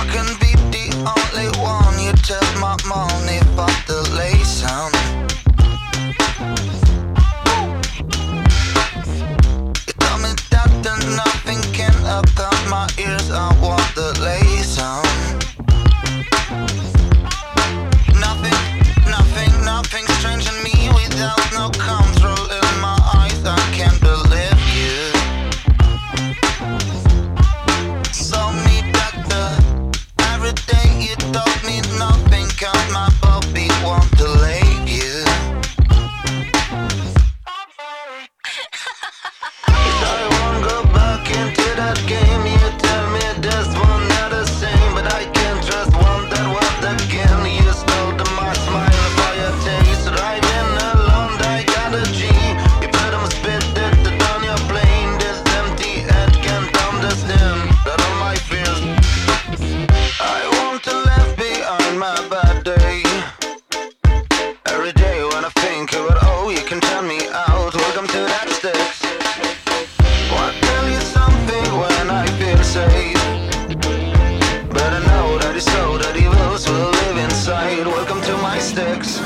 can be the only one. You take my money for the lay sound. You tell me that there's nothing can about my ears. I want the lay sound. Nothing strange in me without no control in my eyes. I can't believe you. So me doctor, every day you taught me nothing. Cause my puppy want to leave you. I won't go back into that game. You tell me this one not the same, but I can't trust one that was again. You stole my smile for your taste. Driving alone, I got a G. You put them spit it on your plane. This empty head can't understand that all my fears. I want to leave behind my bad day. Every day when I think about oh, you can turn me out. Welcome to that sticks. Wanna tell you something when I feel safe, but I know that it's so that evils will live inside. Welcome to my sticks.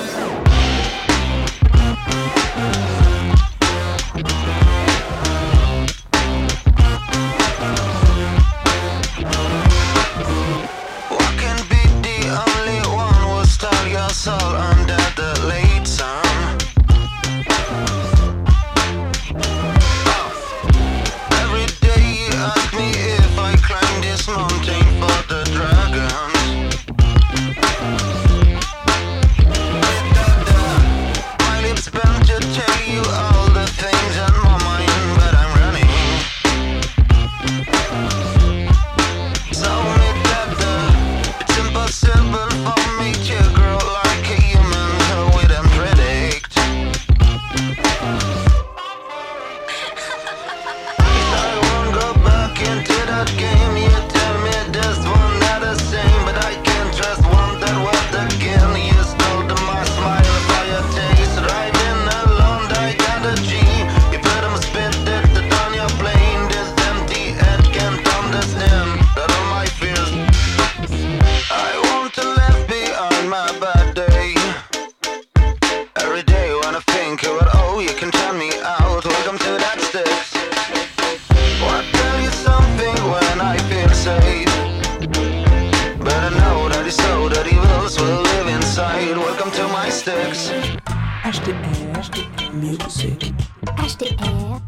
What can be the only one who stole your soul under the late sun? Every day you ask me if I climb this mountain for the dragons. My lips bend to tell you all the things on my mind, but I'm running. So me doctor, it's impossible for me to grow like a human, so we don't predict. I won't go back into that game. You tell me this one not the same, but I can't trust one that was again. You stole my smile for your taste. Driving alone, I got a G. You put them spit it on your plane. This empty head can't understand that all my fears. I want to leave behind my bad day. Every day when I think about oh, you can turn me out. Welcome to that sticks. Wanna tell you something when I feel safe, but I know that it's so that evils will live inside. Welcome to my sticks. HDR Music. HDR.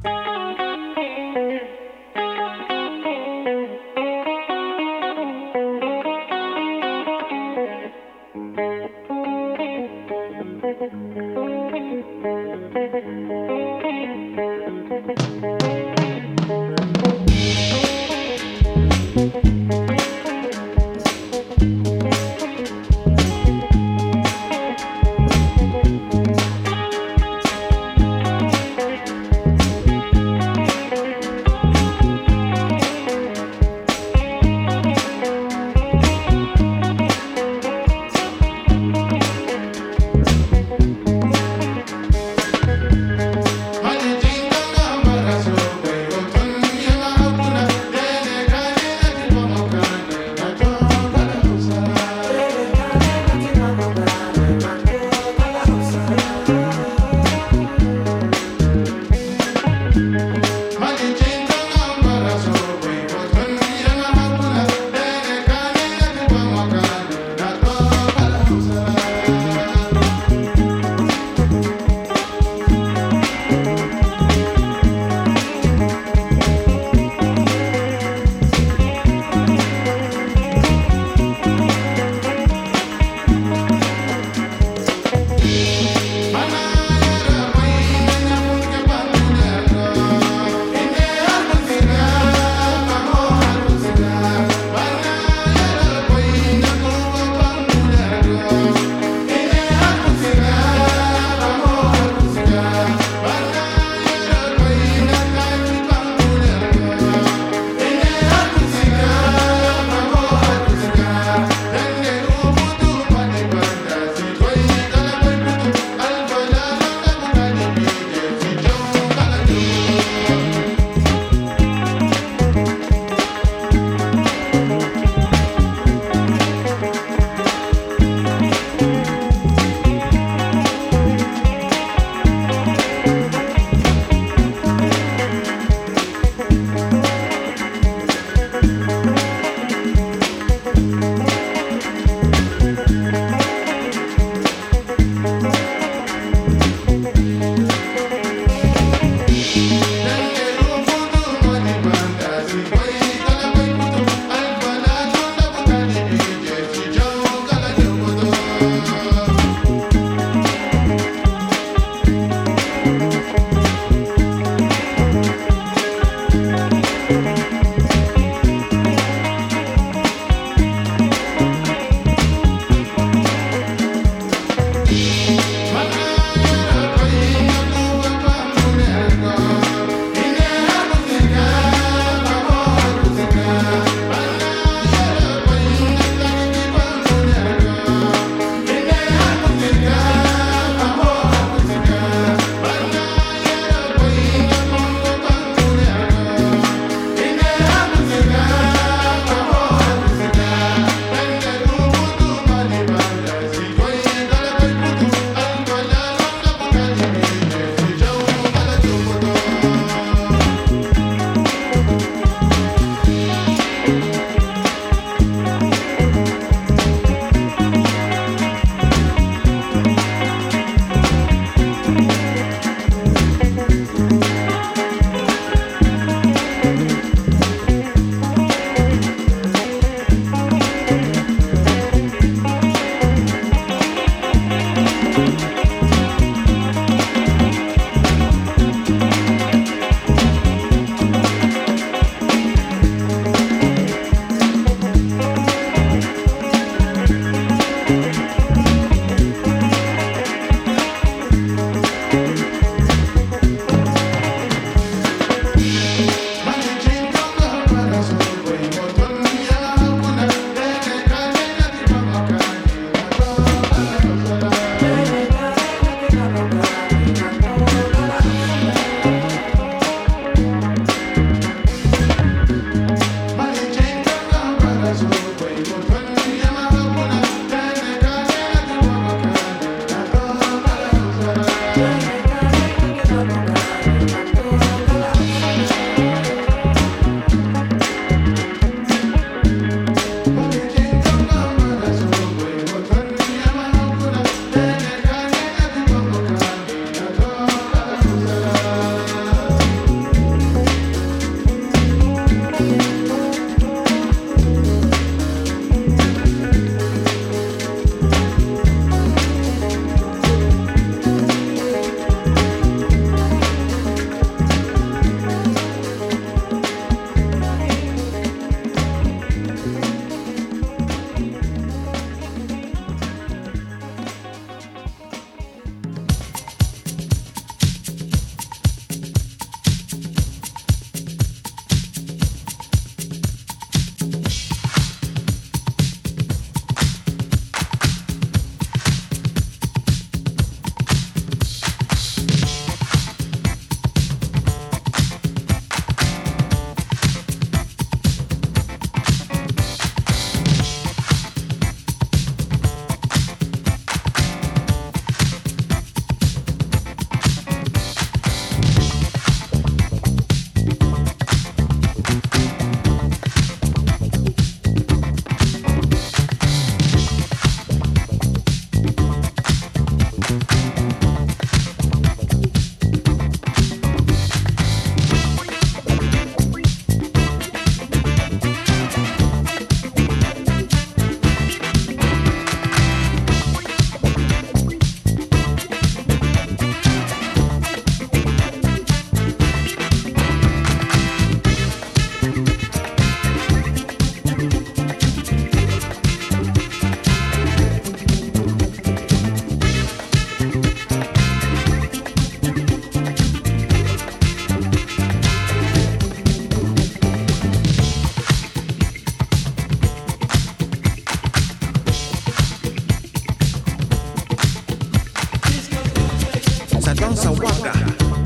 danse à Ouaga,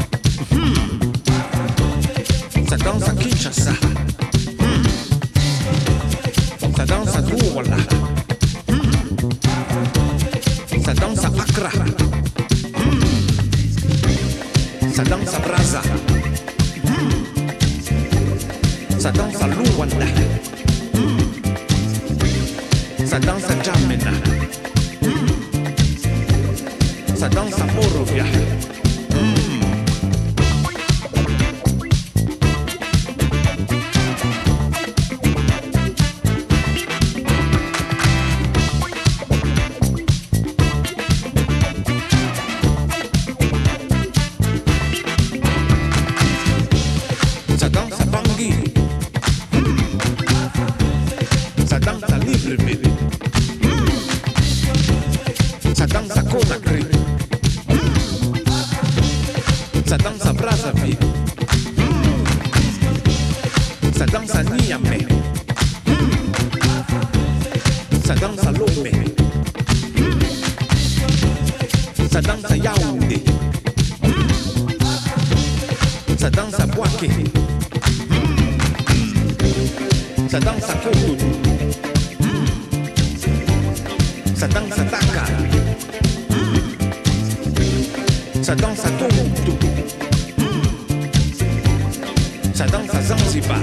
ça danse à Kinshasa, ça danse à Douala, ça danse à Accra, ça danse à Brazza, ça danse à Luanda, ça danse à Jamena, ça danse à Morovia. Ça danse à Bangui, ça danse à Libreville, ça danse à Conakry, ça danse à Brazzaville, ça danse à Niamey, ça danse à Lomé, ça danse à Yaoundé, ça danse à Bouaké, ça danse à Cotonou, ça danse à Dakar, ça danse à Tombouctou, ça danse à Zanzibar.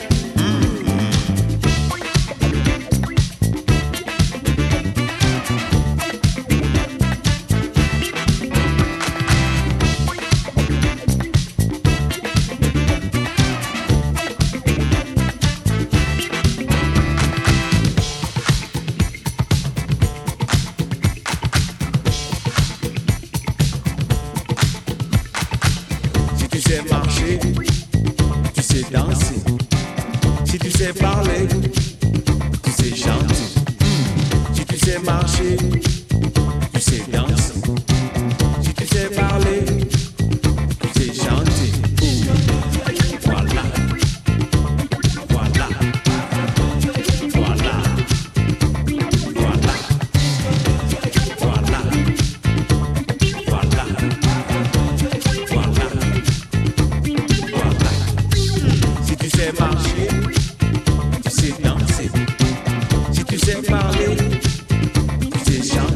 Si tu sais marcher, tu sais danser. Si tu sais parler, tu sais chanter. Si tu sais marcher, tu sais danser. Si tu sais parler, tu sais chanter. Voilà. Voilà. Voilà. Voilà. Voilà. Voilà. Voilà. Voilà. Si tu sais marcher, tu sais danser. Si tu sais parler, tu sais chanter.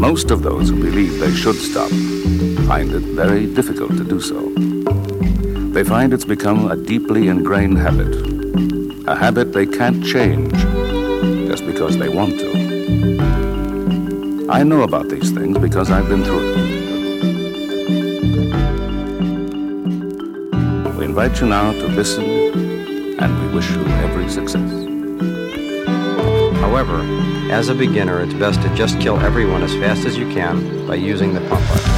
Most of those who believe they should stop find it very difficult to do so. They find it's become a deeply ingrained habit, a habit they can't change just because they want to. I know about these things because I've been through it. We invite you now to listen, and we wish you every success. However, as a beginner, it's best to just kill everyone as fast as you can by using the pump button.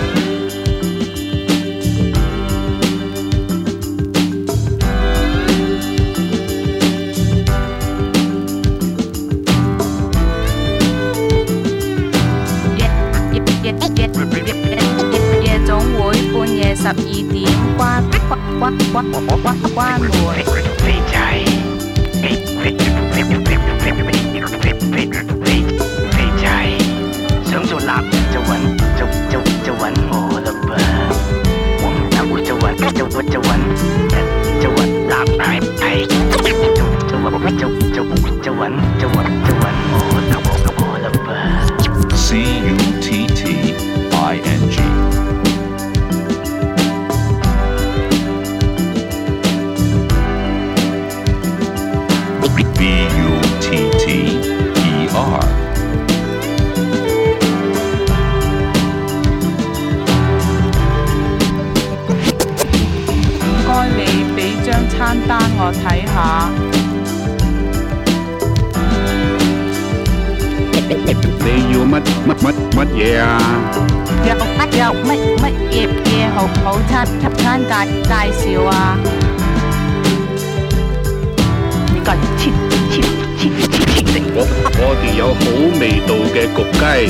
我哋有好味道嘅焗雞，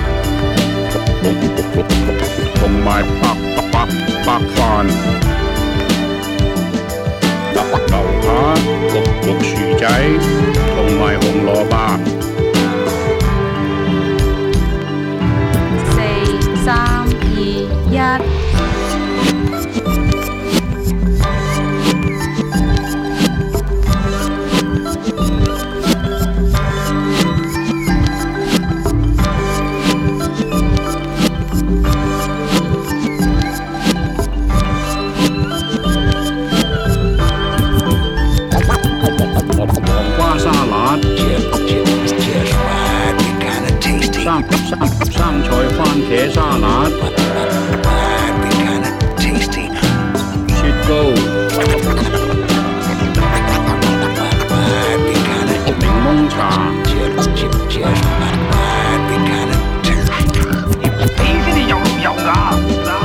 同埋白飯，牛扒焗薯仔，同埋紅蘿蔔。 4、3、2、1。 生菜番茄沙律，雪糕，檸檬茶。你先至有路有牙。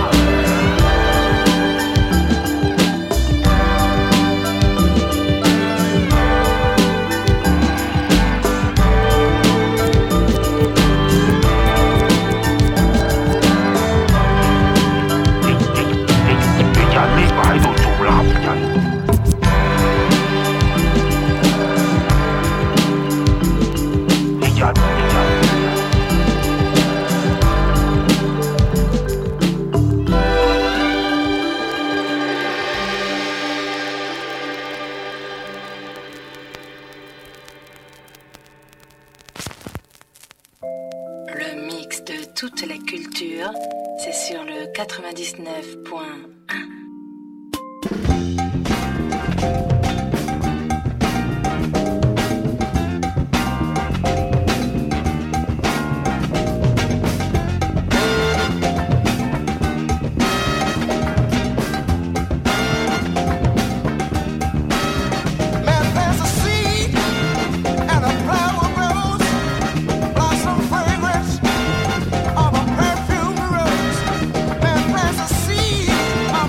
Le mix de toute la culture, c'est sur le 99.1. Of a perfume rose, man plants a seed.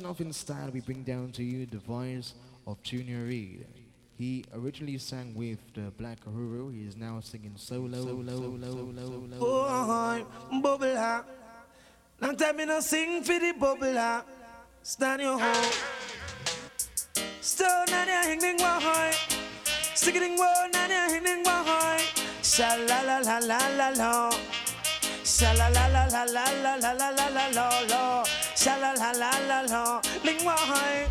off in style, we bring down to you the voice of Junior Reid. He originally sang with the Black Uhuru. He is now singing solo. Oh, bubble up. Long time me no sing for the bubble up. Stand your home. Stone and your hing wah. Sticking one and your hing wah. Sha la la la la la la. Sha la la la la la la la la la la la la. Sha la la la la la. Ling wah.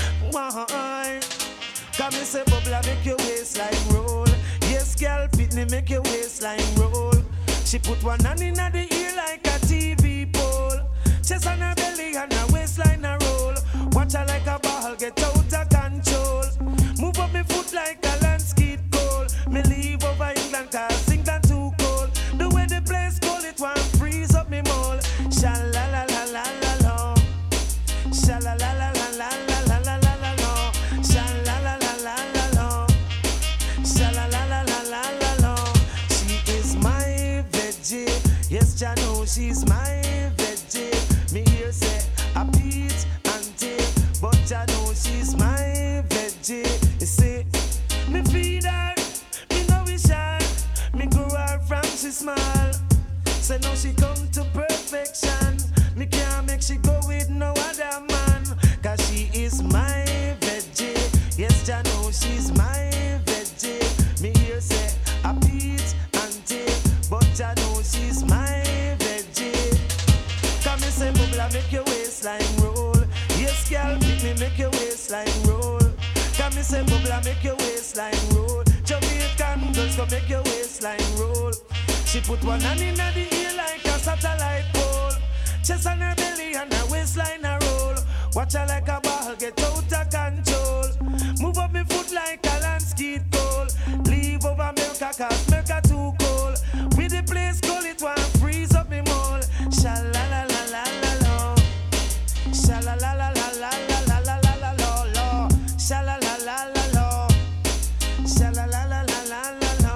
Come and say bubble make your waistline roll. Yes, girl, Pitney make your waistline roll. She put one hand in the ear like a TV pole. Chest on her belly and her waistline a roll. Watch her like a ball get out of control. Move up me foot like a landscape goal. Me leave over England cause England too cold. The way the place cold it won't freeze up me mole. Sha la la la la la la. Sha la la la la la la la la la la. Sha la la la la la la. Sha la la la la la la la. She is my veggie. Yes, I know she's my veggie. Me hear say a peach auntie, but I know she's my veggie. You see, me feed her, me know we share. Me grow her from she small. So now she come to perfection. Me can't make she go with no other man. Cause she is my veggie. Yes, I know she's my veggie. Me hear say a peach auntie, but I know she's my veggie. Come and say bubble make your waistline roll. Yes, girl, pick me make your waistline roll. Come and say bubble make your waistline roll. Jamaican girls go make your waistline roll. She put one hand in the ear like a satellite pole. Chest on her belly and her waistline a roll. Watch her like a ball get out of control. Move up me foot like a landscape goal. Leave over milk cause milk a too cold. With the place cold it won't freeze up me mole. Sha la la la la la la. Sha la la la la la la la la la la la. Sha la la la la la. Sha la la la la la la la.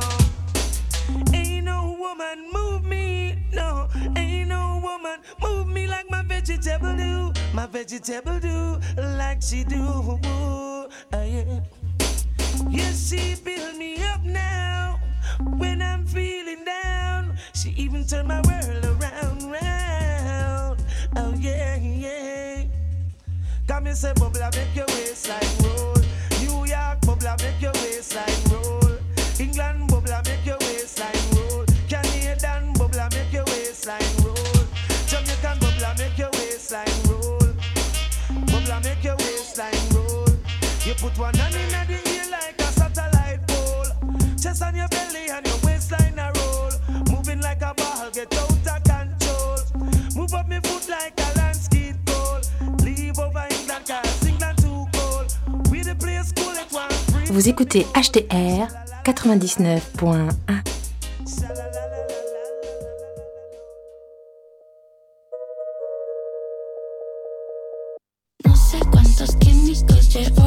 Ain't no woman move me, no. Ain't no woman move me like my vegetable do. My vegetable do like she do. Yeah. Yes, she build me up now when I'm feeling down. She even turned my world around, round. Oh yeah, yeah. Come and say bubble make your waistline roll. New York bubble make your waistline roll. England bubble make your waistline roll. Canadian bubble make your waistline roll. Jamaican bubble make your waistline roll. Bubble make your waistline roll. You put one hand in the ear like a satellite pole. Chest on your belly and your waistline a roll. Moving like a ball get out of control. Move up me foot like a landscape goal. Leave over England cause England too cold. We the place cool it one free. Vous écoutez HTR 99.1. No sé cuántos químicos llevo